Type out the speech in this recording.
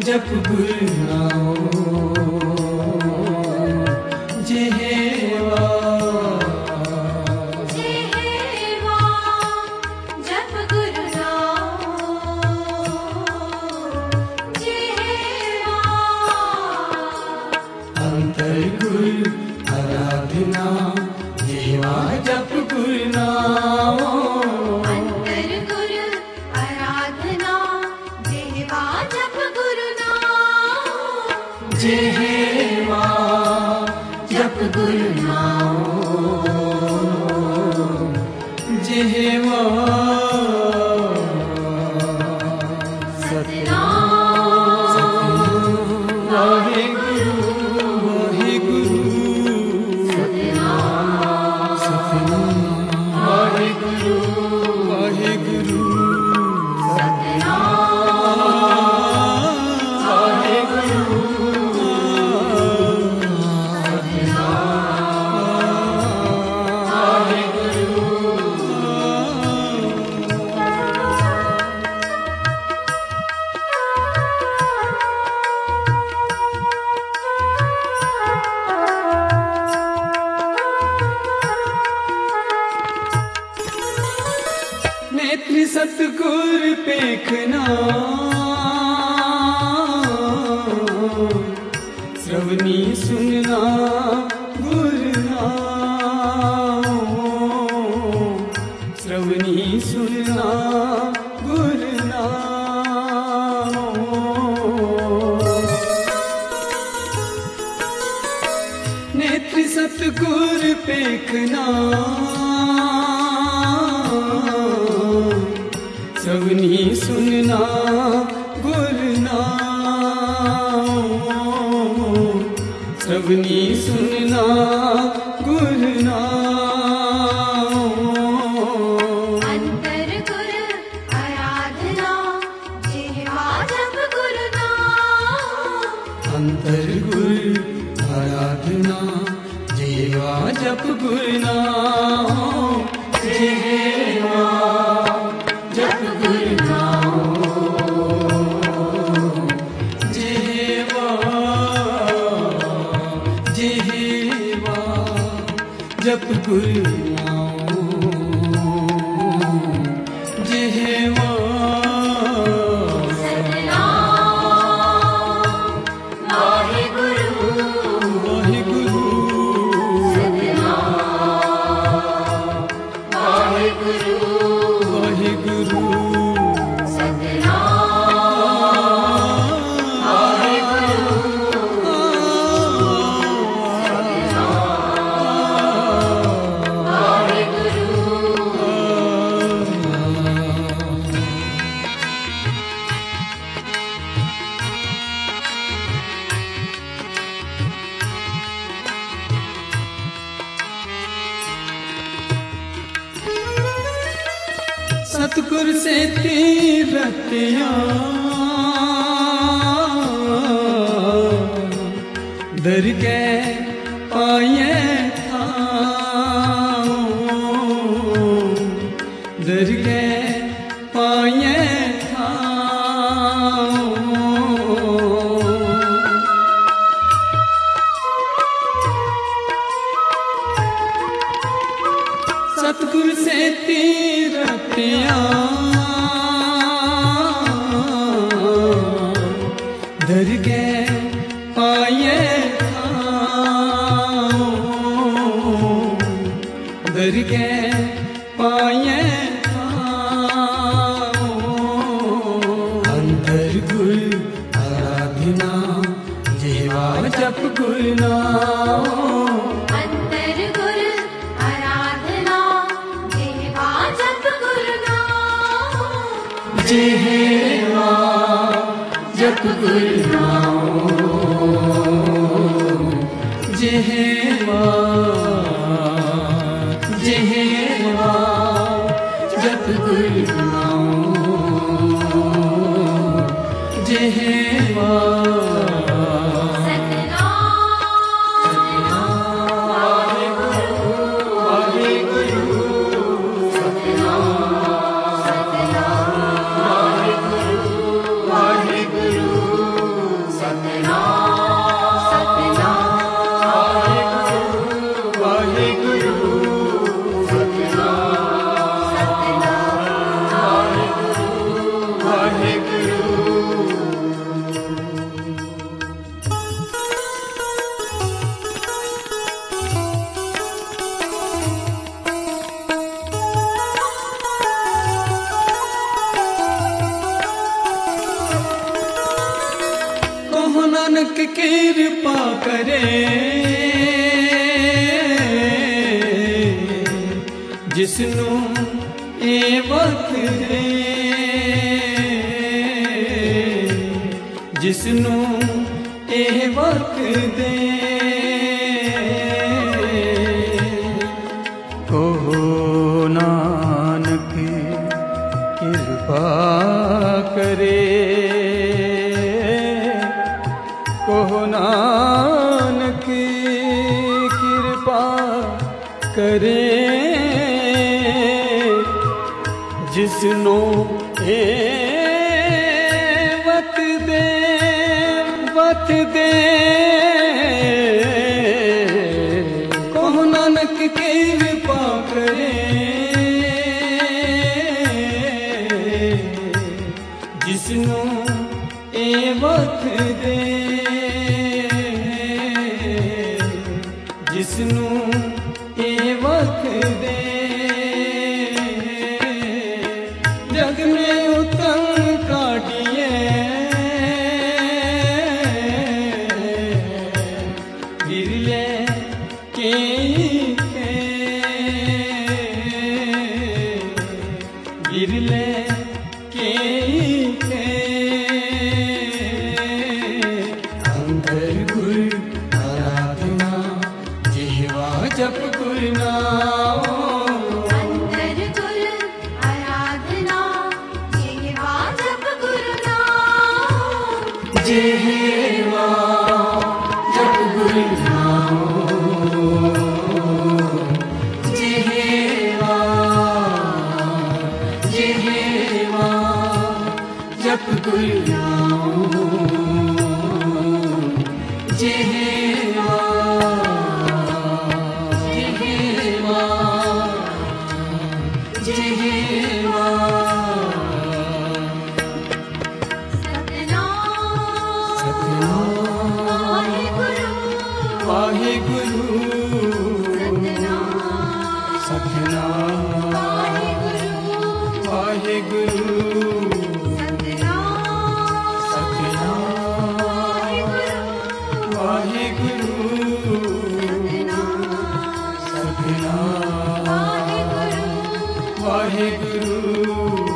जप गुरु नाम जेहेवा जेहेवा जप गुरु नाम जेहेवा अंतर गुरु आराधना जेवा जप गुरु नाम अंतर गुरु आराधना जेवा जप गुरु नाम जेहेवा जप गुरु नाम जेहेवा सतनाम वाहेगुरु वाहेगुरु सतनाम वाहेगुरु वाहेगुरु नेत्र सतगुर पेखना श्रवणी सुनना गुरना श्रवणी सुनना गुरना नेत्र सतगुर पेखना श्रवणी सुनना गुरना श्रवणी सुनना गुरना अंतर गुरु आराधना जेवा जप गुरु नाम अंतर गुरु आराधना जेवा जप गुरु नाम जेवा जप गुरु नाम जेवा जेवा जप गुरु नाम जेवा सतनाम वाहेगुरु वाहेगुरु सतनाम वाहेगुरु वाहेगुरु सतनाम वाहेगुरु सतगुर से तीरतिया दर के पाए था दर के पाए था सतगुर से तीरतिया दर के पाए था दर के पाए था अंतर गुरु आराधना जेवा जप गुरु नाम अंतर गुरु आराधना जेवा जप गुरु नाम जेवा जप गुरु नाम जेवा जेवा जप गुरु नाम जेवा सतनाम वाहेगुरु नानक कृपा करे जिसनू ए वक्त दे, जिसनू ए वक्त दे। कहो नानक कृपा करे, कहो नानक कृपा करे जिसनो ए वत दे, वत दे। कहो नानक कृपा करे जिसनो ए वत दे, जिसनू ए वक्त दे। जग में उत्तम काटिए बिरले के बिरले के अंतर गुर आराधना जप गुरु नाम, अंतर गुर आराधना जिह्वा जप गुरु नाम। जिह्वा जप गुरु नाम, जिह्वा जिह्वा जप गुरु नाम, जिह्वा वाहिगुरु सतनाम वाहिगुरु सतनाम वाहिगुरु सतनाम वाहिगुरु